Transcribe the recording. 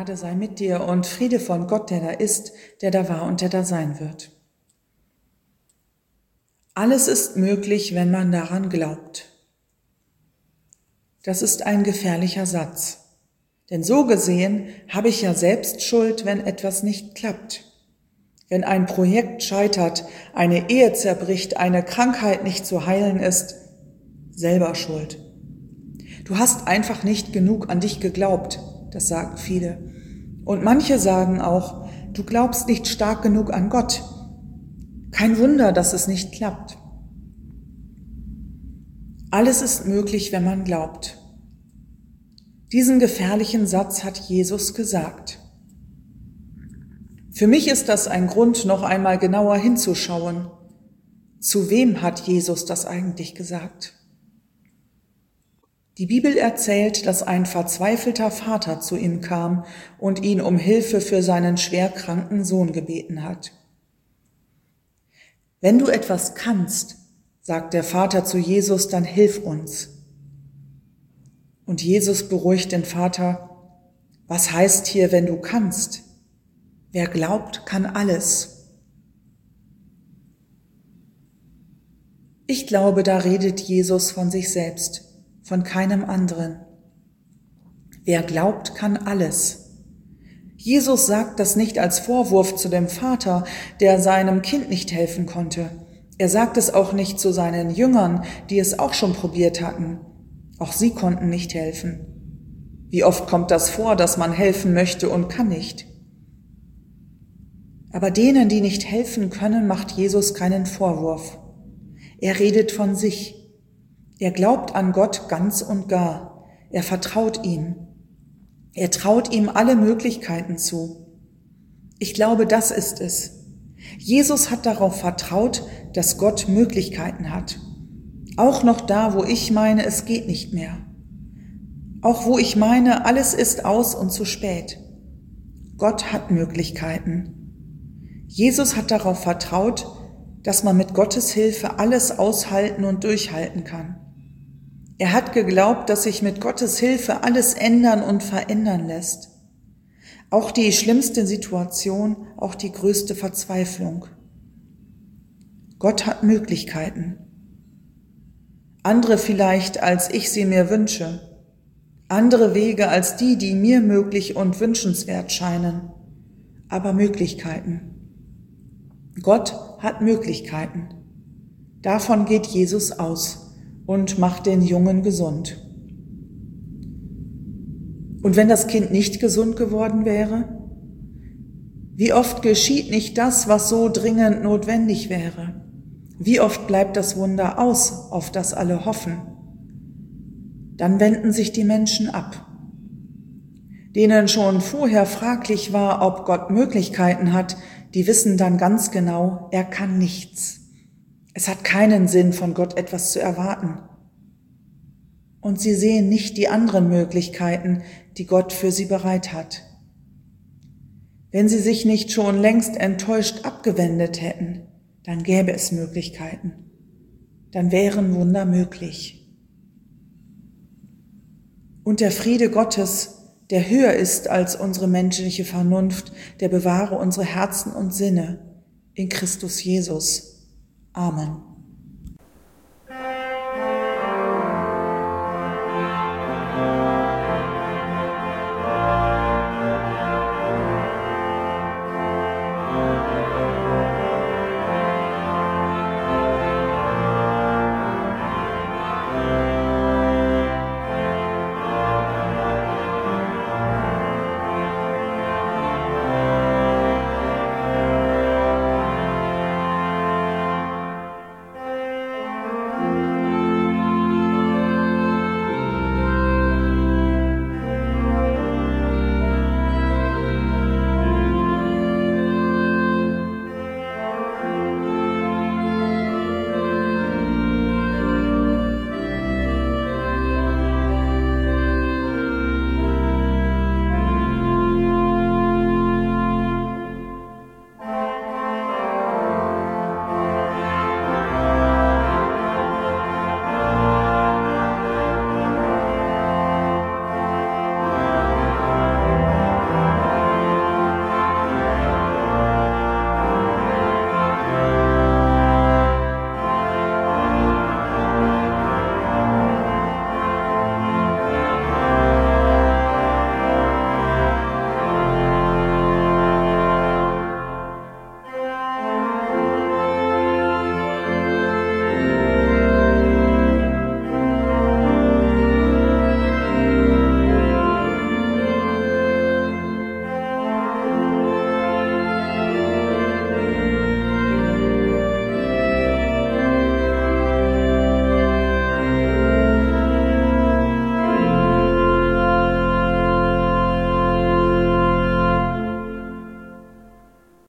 Gnade sei mit dir und Friede von Gott, der da ist, der da war und der da sein wird. Alles ist möglich, wenn man daran glaubt. Das ist ein gefährlicher Satz. Denn so gesehen habe ich ja selbst Schuld, wenn etwas nicht klappt. Wenn ein Projekt scheitert, eine Ehe zerbricht, eine Krankheit nicht zu heilen ist, selber Schuld. Du hast einfach nicht genug an dich geglaubt, das sagen viele. Und manche sagen auch, du glaubst nicht stark genug an Gott. Kein Wunder, dass es nicht klappt. Alles ist möglich, wenn man glaubt. Diesen gefährlichen Satz hat Jesus gesagt. Für mich ist das ein Grund, noch einmal genauer hinzuschauen. Zu wem hat Jesus das eigentlich gesagt? Die Bibel erzählt, dass ein verzweifelter Vater zu ihm kam und ihn um Hilfe für seinen schwerkranken Sohn gebeten hat. Wenn du etwas kannst, sagt der Vater zu Jesus, dann hilf uns. Und Jesus beruhigt den Vater, was heißt hier, wenn du kannst? Wer glaubt, kann alles. Ich glaube, da redet Jesus von sich selbst, von keinem anderen. Wer glaubt, kann alles. Jesus sagt das nicht als Vorwurf zu dem Vater, der seinem Kind nicht helfen konnte. Er sagt es auch nicht zu seinen Jüngern, die es auch schon probiert hatten. Auch sie konnten nicht helfen. Wie oft kommt das vor, dass man helfen möchte und kann nicht? Aber denen, die nicht helfen können, macht Jesus keinen Vorwurf. Er redet von sich. Er glaubt an Gott ganz und gar. Er vertraut ihm. Er traut ihm alle Möglichkeiten zu. Ich glaube, das ist es. Jesus hat darauf vertraut, dass Gott Möglichkeiten hat. Auch noch da, wo ich meine, es geht nicht mehr. Auch wo ich meine, alles ist aus und zu spät. Gott hat Möglichkeiten. Jesus hat darauf vertraut, dass man mit Gottes Hilfe alles aushalten und durchhalten kann. Er hat geglaubt, dass sich mit Gottes Hilfe alles ändern und verändern lässt. Auch die schlimmste Situation, auch die größte Verzweiflung. Gott hat Möglichkeiten. Andere vielleicht, als ich sie mir wünsche. Andere Wege als die, die mir möglich und wünschenswert scheinen. Aber Möglichkeiten. Gott hat Möglichkeiten. Davon geht Jesus aus und macht den Jungen gesund. Und wenn das Kind nicht gesund geworden wäre? Wie oft geschieht nicht das, was so dringend notwendig wäre? Wie oft bleibt das Wunder aus, auf das alle hoffen? Dann wenden sich die Menschen ab. Denen schon vorher fraglich war, ob Gott Möglichkeiten hat, die wissen dann ganz genau, er kann nichts. Es hat keinen Sinn, von Gott etwas zu erwarten. Und sie sehen nicht die anderen Möglichkeiten, die Gott für sie bereit hat. Wenn sie sich nicht schon längst enttäuscht abgewendet hätten, dann gäbe es Möglichkeiten. Dann wären Wunder möglich. Und der Friede Gottes, der höher ist als unsere menschliche Vernunft, der bewahre unsere Herzen und Sinne in Christus Jesus. Amen.